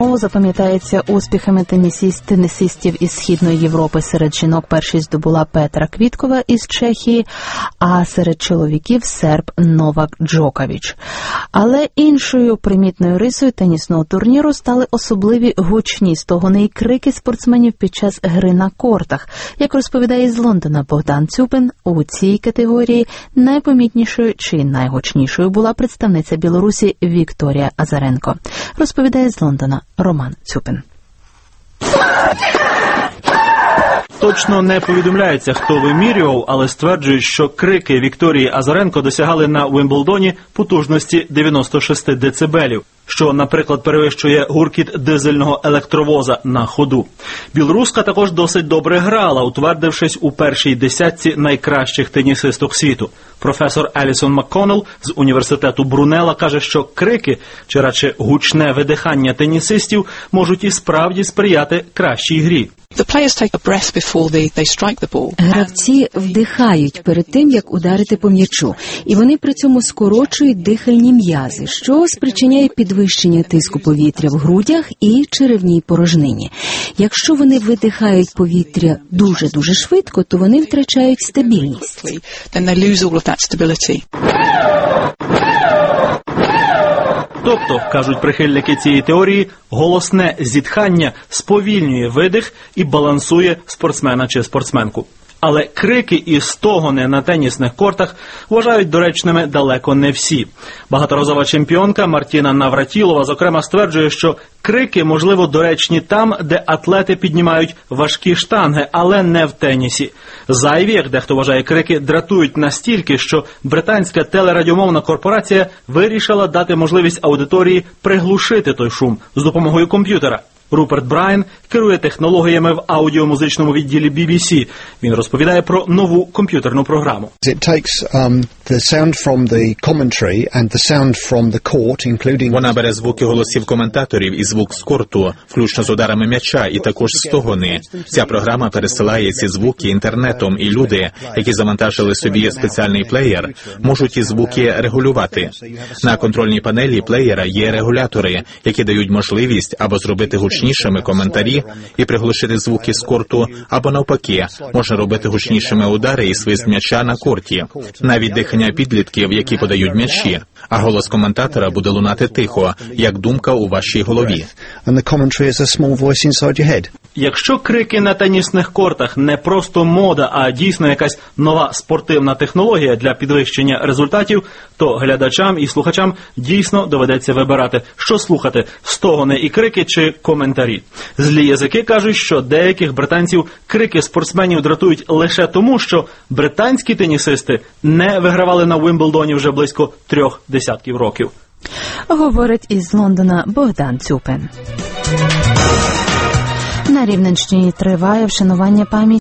надовго запам'ятається успіхами тенісистів із Східної Європи. Серед жінок першість здобула Петра Квіткова із Чехії, а серед чоловіків серб Новак Джокович. Але іншою примітною рисою тенісного турніру стали особливі гучні стогони і крики спортсменів під час гри на кортах. Як розповідає із Лондона Богдан Цюпин, у цій категорії найпомітнішою чи найгучнішою була представниця Білорусі Вікторія Азаренко. Розповідає з Лондона Роман Цюпин. Точно не повідомляється, хто вимірював, але стверджують, що крики Вікторії Азаренко досягали на Уімблдоні потужності 96 децибелів, що, наприклад, перевищує гуркіт дизельного електровоза на ходу. Білоруска також досить добре грала, утвердившись у першій десятці найкращих тенісисток світу. Професор Елісон Макконнелл з університету Брунелла каже, що крики, чи радше гучне видихання тенісистів, можуть і справді сприяти кращій грі. Гравці вдихають перед тим, як ударити по м'ячу, і вони при цьому скорочують дихальні м'язи, що спричиняє підвищення тиску повітря в грудях і черевній порожнині. Якщо вони видихають повітря дуже-дуже швидко, то вони втрачають стабільність. Тобто, кажуть прихильники цієї теорії, голосне зітхання сповільнює видих і балансує спортсмена чи спортсменку. Але крики і стогони на тенісних кортах вважають доречними далеко не всі. Багаторазова чемпіонка Мартіна Навратілова, зокрема, стверджує, що крики, можливо, доречні там, де атлети піднімають важкі штанги, але не в тенісі. Зайві, як дехто вважає, крики дратують настільки, що британська телерадіомовна корпорація вирішила дати можливість аудиторії приглушити той шум з допомогою комп'ютера. Руперт Брайан керує технологіями в аудіомузичному відділі BBC. Він розповідає про нову комп'ютерну програму. Вона бере звуки голосів коментаторів і звук з корту, включно з ударами м'яча, і також стогони. Ця програма пересилає ці звуки інтернетом, і люди, які завантажили собі спеціальний плеєр, можуть ті звуки регулювати. На контрольній панелі плеєра є регулятори, які дають можливість або зробити гучнішими коментарі і приглушити звуки з корту, або навпаки, можна робити гучнішими удари і свист м'яча на корті. Навіть дихання підлітків, які подають м'ячі, а голос коментатора буде лунати тихо, як думка у вашій голові. Якщо крики на тенісних кортах не просто мода, а дійсно якась нова спортивна технологія для підвищення результатів, то глядачам і слухачам дійсно доведеться вибирати, що слухати – стогони і крики чи коментарі. Злі язики кажуть, що деяких британців крики спортсменів дратують лише тому, що британські тенісисти не вигравали на Уімблдоні вже близько 3 десятків років. Говорить із Лондона Богдан Цюпин. На Рівненщині триває вшанування пам'яті